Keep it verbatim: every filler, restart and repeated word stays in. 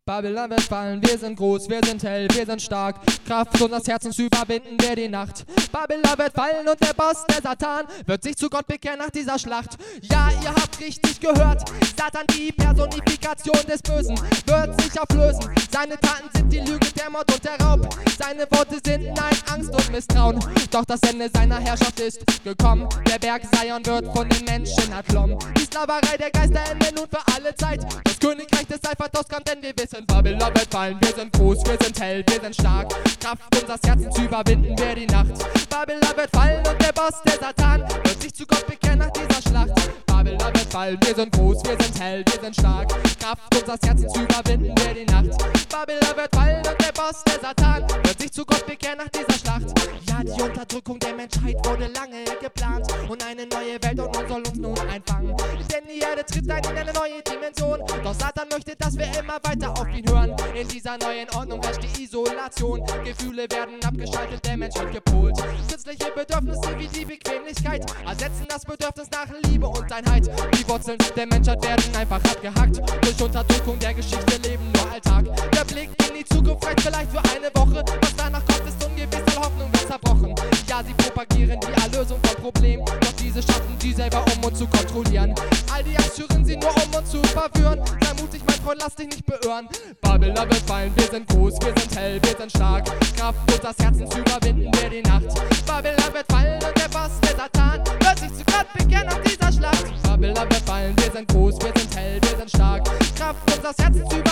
Babylon wird fallen, wir sind groß, wir sind hell, wir sind stark. Kraft unseres Herzens überwinden wir die Nacht. Babylon wird fallen und der Boss, der Satan, wird sich zu Gott bekehren nach dieser Schlacht. Ja, ihr habt richtig gehört, Satan, die Personifikation des Bösen, wird sich auflösen. Seine Taten sind die Lüge, der Mord und der Raub. Seine Worte sind Nein, Angst und Misstrauen. Doch das Ende seiner Herrschaft ist gekommen. Der Berg Zion wird von den Menschen erklommen. Die Sklaverei der Geister endet nun für alle Zeit. Das Königreich des Eifertos kommt, denn wir wissen, Babylon wird fallen. Wir sind groß, wir sind hell, wir sind stark. Kraft unseres Herzens überwinden wir die Nacht. Babylon wird fallen und der Boss, der Satan, wird sich zu Gott bekehren nach dieser Schlacht. Babylon wird fallen, wir sind groß, wir sind hell, wir sind stark. Kraft unseres Herzens überwinden wir die Nacht. Babylon wird fallen und der Boss, der Satan, wird sich zu Gott bekehren nach dieser Schlacht. Ja, die Unterdrückung der Menschheit wurde lange geplant und eine neue Welt und soll uns nun einfangen. Denn die Erde tritt ein in eine neue Dimension. Doch Satan möchte, dass wir immer weiter auf ihn hören. In dieser neuen Ordnung herrscht die Isolation. Gefühle werden abgeschaltet, der Mensch wird gepolt. Künstliche Bedürfnisse wie die Bequemlichkeit ersetzen das Bedürfnis nach Liebe und Einheit. Die Wurzeln der Menschheit werden einfach abgehackt. Durch Unterdrückung der Geschichte leben nur Alltag. Der Blick in die Zukunft reicht vielleicht für eine Woche. Was danach kommt, ist ungewiss, alle Hoffnung wird zerbrochen. Ja, sie propagieren die Erlösung von Problemen. Doch diese schaffen sie selber, um uns zu kontrollieren. All die Angst schüren sie nur, um uns zu verwirren. Sei mutig, mein Freund, lass dich nicht beirren. Babylon wird fallen, wir sind groß, wir sind hell, wir sind stark. Kraft unseres Herzens überwinden wir die Nacht. Babylon wird fallen und der Boss, der Satan, wird sich zu Gott bekehren nach dieser Schlacht. Babylon wird fallen, wir sind groß, wir sind hell, wir sind stark. Kraft unseres Herzens überwinden